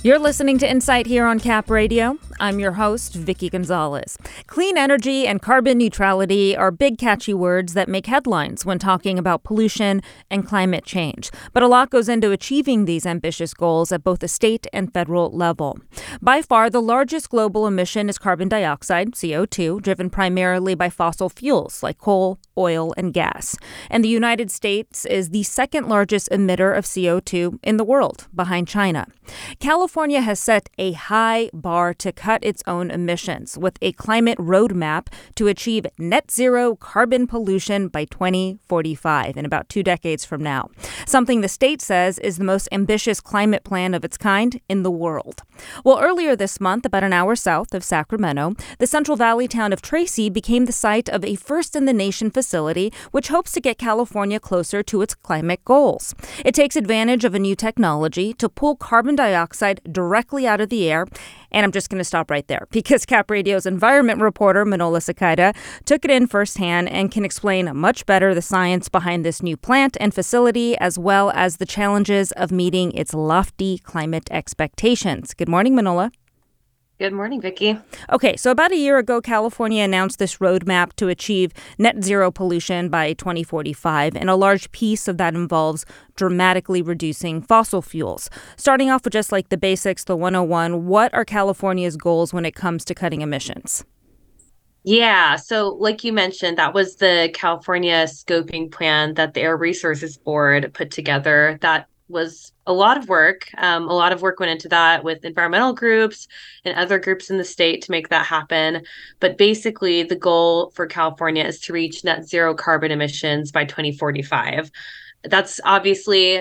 You're listening to Insight here on Cap Radio. I'm your host, Vicky Gonzalez. Clean energy and carbon neutrality are big, catchy words that make headlines when talking about pollution and climate change. But a lot goes into achieving these ambitious goals at both the state and federal level. By far, the largest global emission is carbon dioxide, CO2, driven primarily by fossil fuels like coal, oil, and gas. And the United States is the second largest emitter of CO2 in the world, behind China. California has set a high bar to cut its own emissions with a climate roadmap to achieve net zero carbon pollution by 2045, in about 2 decades from now. Something the state says is the most ambitious climate plan of its kind in the world. Well, earlier this month, about an hour south of Sacramento, the Central Valley town of Tracy became the site of a first-in-the-nation facility which hopes to get California closer to its climate goals. It takes advantage of a new technology to pull carbon dioxide directly out of the air. And I'm just going to stop right there because Cap Radio's environment reporter, Manola Sakida, took it in firsthand and can explain much better the science behind this new plant and facility, as well as the challenges of meeting its lofty climate expectations. Good morning, Manola. Good morning, Vicki. Okay, so about a year ago, California announced this roadmap to achieve net zero pollution by 2045, and a large piece of that involves dramatically reducing fossil fuels. Starting off with just like the basics, the 101, what are California's goals when it comes to cutting emissions? Yeah, so like you mentioned, that was the California scoping plan that the Air Resources Board put together. That was a lot of work. A lot of work went into that with environmental groups and other groups in the state to make that happen. But basically, the goal for California is to reach net zero carbon emissions by 2045. That's obviously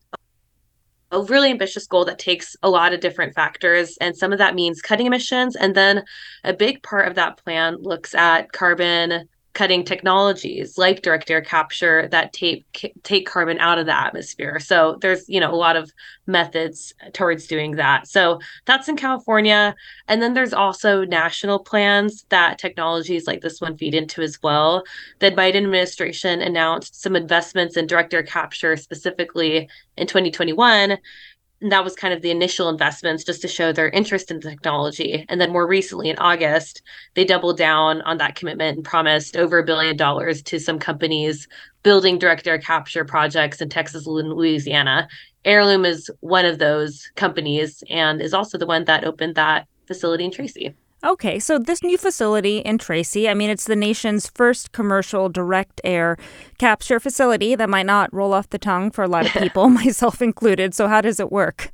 a really ambitious goal that takes a lot of different factors. And some of that means cutting emissions. And then a big part of that plan looks at carbon cutting technologies like direct air capture that take carbon out of the atmosphere. So there's, a lot of methods towards doing that. So that's in California. And then there's also national plans that technologies like this one feed into as well. The Biden administration announced some investments in direct air capture specifically in 2021. And that was kind of the initial investments just to show their interest in the technology. And then more recently in August, they doubled down on that commitment and promised over $1 billion to some companies building direct air capture projects in Texas and Louisiana. Heirloom is one of those companies and is also the one that opened that facility in Tracy. Okay, so this new facility in Tracy, it's the nation's first commercial direct air capture facility. That might not roll off the tongue for a lot of people, myself included. So how does it work?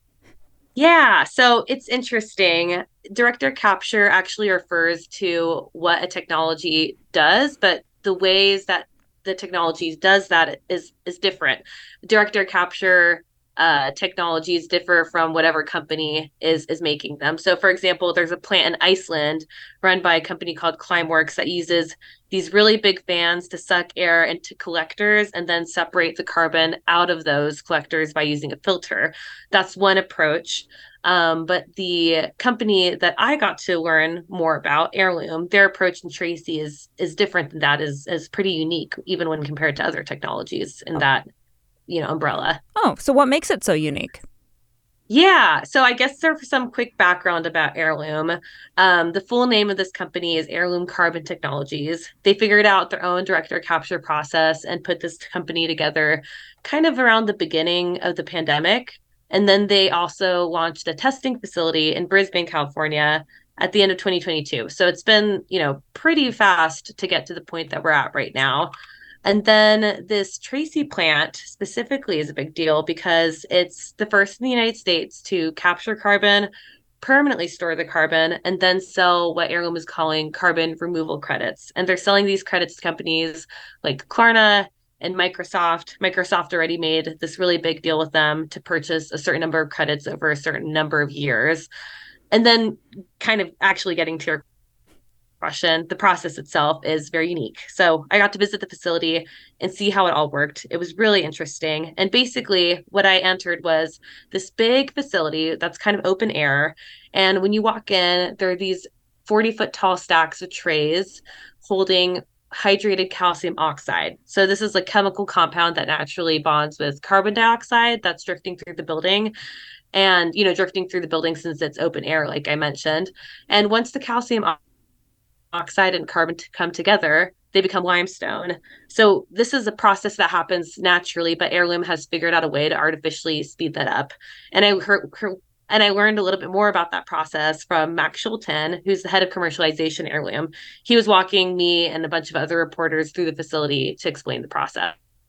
Yeah, so it's interesting. Direct air capture actually refers to what a technology does, but the ways that the technology does that is different. Direct air capture technologies differ from whatever company is making them. So, for example, there's a plant in Iceland run by a company called Climeworks that uses these really big fans to suck air into collectors and then separate the carbon out of those collectors by using a filter. That's one approach. But the company that I got to learn more about, Heirloom, their approach in Tracy is different than that, is pretty unique, even when compared to other technologies in that umbrella. Oh, so what makes it so unique? Yeah, so I guess there's some quick background about Heirloom. The full name of this company is Heirloom Carbon Technologies. They figured out their own direct air capture process and put this company together kind of around the beginning of the pandemic. And then they also launched a testing facility in Brisbane, California at the end of 2022. So it's been, pretty fast to get to the point that we're at right now. And then this Tracy plant specifically is a big deal because it's the first in the United States to capture carbon, permanently store the carbon, and then sell what Heirloom is calling carbon removal credits. And they're selling these credits to companies like Klarna and Microsoft. Microsoft already made this really big deal with them to purchase a certain number of credits over a certain number of years. And then kind of actually getting to your question, the process itself is very unique. So I got to visit the facility and see how it all worked. It was really interesting. And basically what I entered was this big facility that's kind of open air. And when you walk in, there are these 40-foot tall stacks of trays holding hydrated calcium oxide. So this is a chemical compound that naturally bonds with carbon dioxide that's drifting through the building and, drifting through the building since it's open air, like I mentioned. And once the calcium oxide and carbon come together, they become limestone. So this is a process that happens naturally, but Heirloom has figured out a way to artificially speed that up. And I learned a little bit more about that process from Max Schulten, who's the head of commercialization at Heirloom. He was walking me and a bunch of other reporters through the facility to explain the process.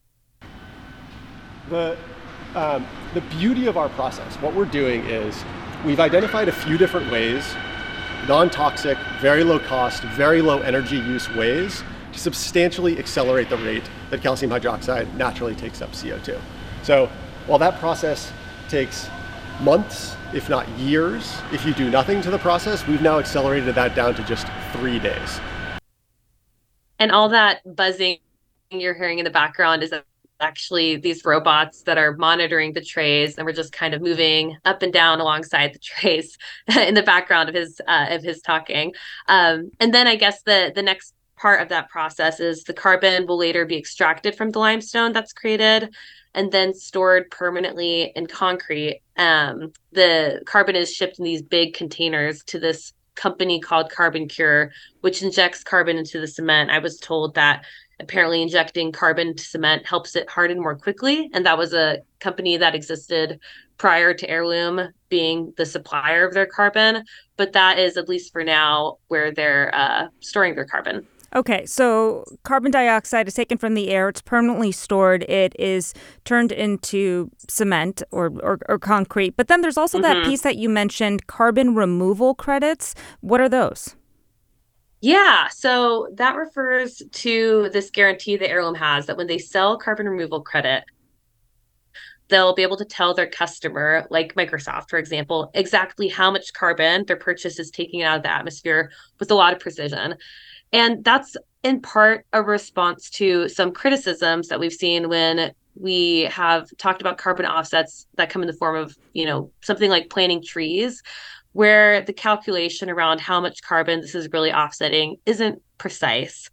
The the beauty of our process, what we're doing is we've identified a few different ways, non-toxic, very low cost, very low energy use ways to substantially accelerate the rate that calcium hydroxide naturally takes up CO2. So while that process takes months, if not years, if you do nothing to the process, we've now accelerated that down to just 3 days. And all that buzzing you're hearing in the background is actually these robots that are monitoring the trays, and we're just kind of moving up and down alongside the trays in the background of his talking. And then I guess the next part of that process is the carbon will later be extracted from the limestone that's created and then stored permanently in concrete. The carbon is shipped in these big containers to this company called Carbon Cure, which injects carbon into the cement. I was told that apparently injecting carbon to cement helps it harden more quickly. And that was a company that existed prior to Heirloom being the supplier of their carbon. But that is, at least for now, where they're storing their carbon. Okay, so carbon dioxide is taken from the air. It's permanently stored. It is turned into cement or concrete. But then there's also that piece that you mentioned, carbon removal credits. What are those? Yeah, so that refers to this guarantee that Heirloom has that when they sell carbon removal credit, they'll be able to tell their customer, like Microsoft, for example, exactly how much carbon their purchase is taking out of the atmosphere with a lot of precision. And that's in part a response to some criticisms that we've seen when we have talked about carbon offsets that come in the form of, something like planting trees, where the calculation around how much carbon this is really offsetting isn't precise.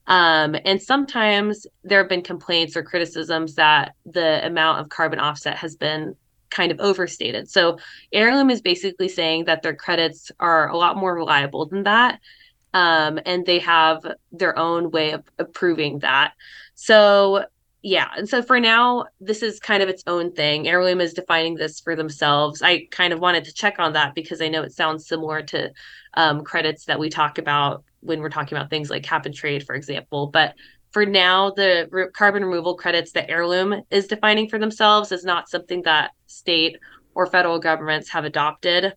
And sometimes there have been complaints or criticisms that the amount of carbon offset has been kind of overstated. So Heirloom is basically saying that their credits are a lot more reliable than that. And they have their own way of proving that. So yeah, and so for now, this is kind of its own thing. Heirloom is defining this for themselves. I kind of wanted to check on that because I know it sounds similar to credits that we talk about when we're talking about things like cap and trade, for example. But for now, the carbon removal credits that Heirloom is defining for themselves is not something that state or federal governments have adopted.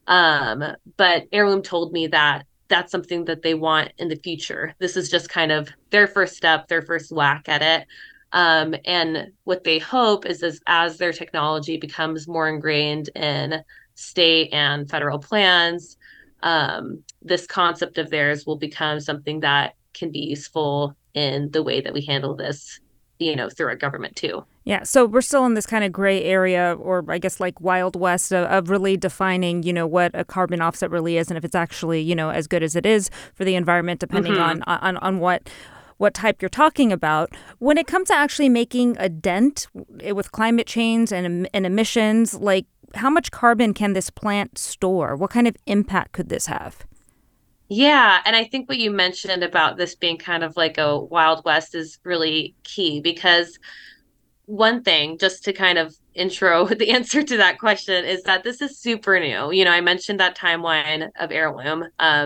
But Heirloom told me that that's something that they want in the future. This is just kind of their first step, their first whack at it. And what they hope is as their technology becomes more ingrained in state and federal plans, this concept of theirs will become something that can be useful in the way that we handle this, through our government too. Yeah, so we're still in this kind of gray area, or I guess like Wild West of really defining, what a carbon offset really is and if it's actually, as good as it is for the environment, depending on what type you're talking about. When it comes to actually making a dent with climate change and emissions, like how much carbon can this plant store? What kind of impact could this have? Yeah, and I think what you mentioned about this being kind of like a Wild West is really key because one thing, just to kind of intro the answer to that question, is that this is super new. I mentioned that timeline of Heirloom,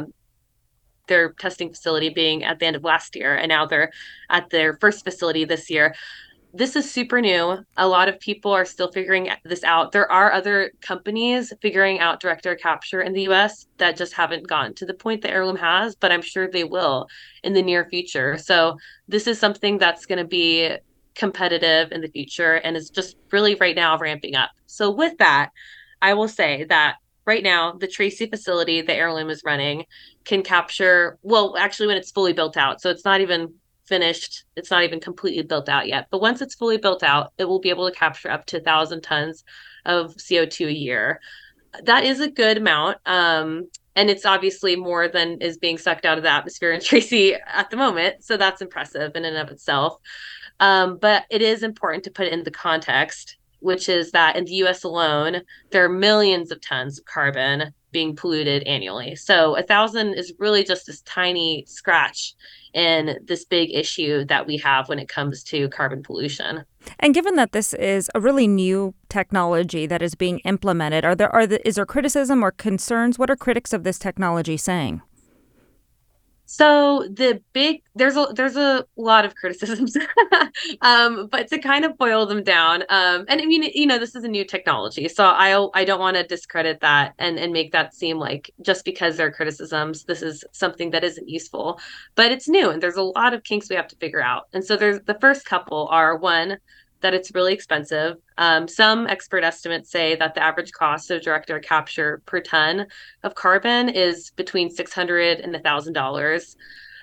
their testing facility being at the end of last year, and now they're at their first facility this year. This is super new. A lot of people are still figuring this out. There are other companies figuring out direct air capture in the US that just haven't gotten to the point that Heirloom has, but I'm sure they will in the near future. So this is something that's going to be competitive in the future and is just really right now ramping up. So with that, I will say that right now, the Tracy facility that Heirloom is running can capture, well, actually when it's fully built out. So it's not even finished. It's not even completely built out yet. But once it's fully built out, it will be able to capture up to 1,000 tons of CO2 a year. That is a good amount. And it's obviously more than is being sucked out of the atmosphere in Tracy at the moment. So that's impressive in and of itself. But it is important to put it in the context, which is that in the US alone, there are millions of tons of carbon being polluted annually. So 1,000 is really just this tiny scratch in this big issue that we have when it comes to carbon pollution. And given that this is a really new technology that is being implemented, is there criticism or concerns? What are critics of this technology saying? So there's a lot of criticisms, but to kind of boil them down, and I mean, this is a new technology, so I don't want to discredit that and make that seem like just because there are criticisms, this is something that isn't useful, but it's new and there's a lot of kinks we have to figure out. And so there's the first couple are one, that it's really expensive. Some expert estimates say that the average cost of direct air capture per ton of carbon is between $600 and $1,000.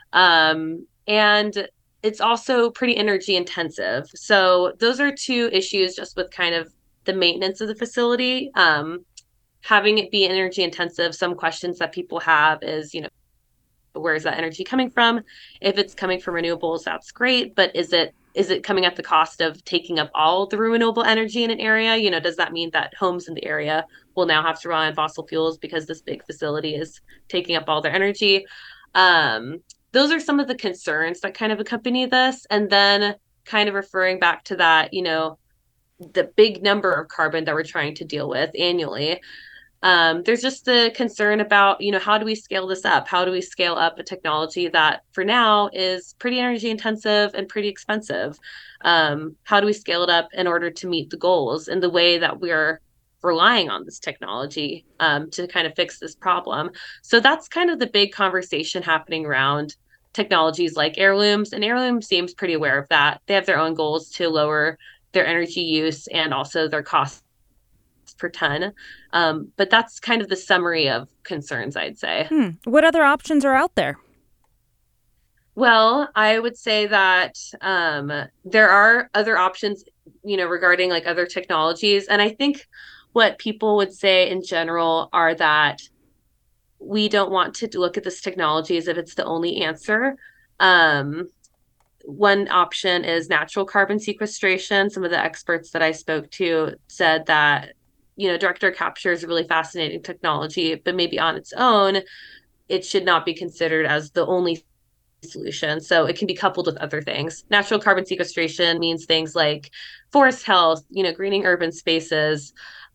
And it's also pretty energy intensive. So those are two issues just with kind of the maintenance of the facility. Having it be energy intensive, some questions that people have is, where is that energy coming from? If it's coming from renewables, that's great. But is it coming at the cost of taking up all the renewable energy in an area? Does that mean that homes in the area will now have to rely on fossil fuels because this big facility is taking up all their energy? Those are some of the concerns that kind of accompany this. And then kind of referring back to that, the big number of carbon that we're trying to deal with annually. There's just the concern about, how do we scale this up? How do we scale up a technology that for now is pretty energy intensive and pretty expensive? How do we scale it up in order to meet the goals in the way that we're relying on this technology to kind of fix this problem? So that's kind of the big conversation happening around technologies like Heirlooms, and Heirloom seems pretty aware of that. They have their own goals to lower their energy use and also their costs per ton. But that's kind of the summary of concerns, I'd say. What other options are out there? Well, I would say that there are other options, regarding like other technologies. And I think what people would say in general are that we don't want to look at this technology as if it's the only answer. One option is natural carbon sequestration. Some of the experts that I spoke to said that direct air capture is a really fascinating technology, but maybe on its own, it should not be considered as the only solution. So it can be coupled with other things. Natural carbon sequestration means things like forest health, greening urban spaces.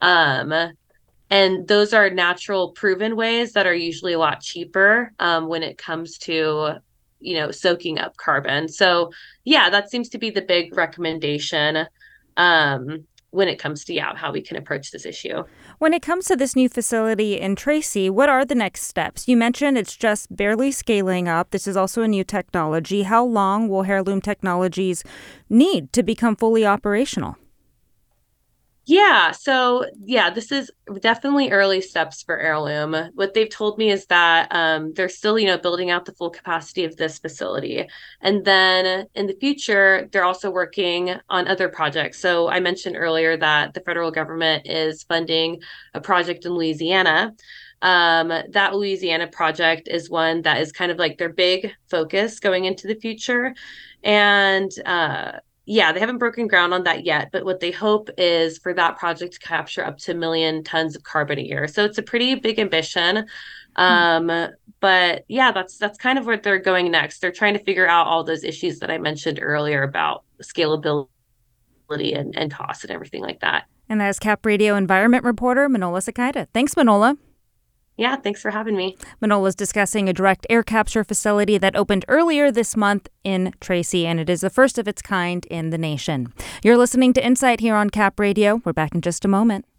And those are natural proven ways that are usually a lot cheaper when it comes to, soaking up carbon. So yeah, that seems to be the big recommendation. When it comes to how we can approach this issue. When it comes to this new facility in Tracy, what are the next steps? You mentioned it's just barely scaling up. This is also a new technology. How long will Heirloom Technologies need to become fully operational? Yeah, so this is definitely early steps for Heirloom. What they've told me is that they're still, building out the full capacity of this facility. And then in the future, they're also working on other projects. So I mentioned earlier that the federal government is funding a project in Louisiana. That Louisiana project is one that is kind of like their big focus going into the future. And they haven't broken ground on that yet, but what they hope is for that project to capture up to 1 million tons of carbon a year. So it's a pretty big ambition. But that's kind of where they're going next. They're trying to figure out all those issues that I mentioned earlier about scalability and cost and everything like that. And as Cap Radio environment reporter, Manola Sequeira. Thanks, Manola. Yeah, thanks for having me. Manola's discussing a direct air capture facility that opened earlier this month in Tracy, and it is the first of its kind in the nation. You're listening to Insight here on Cap Radio. We're back in just a moment.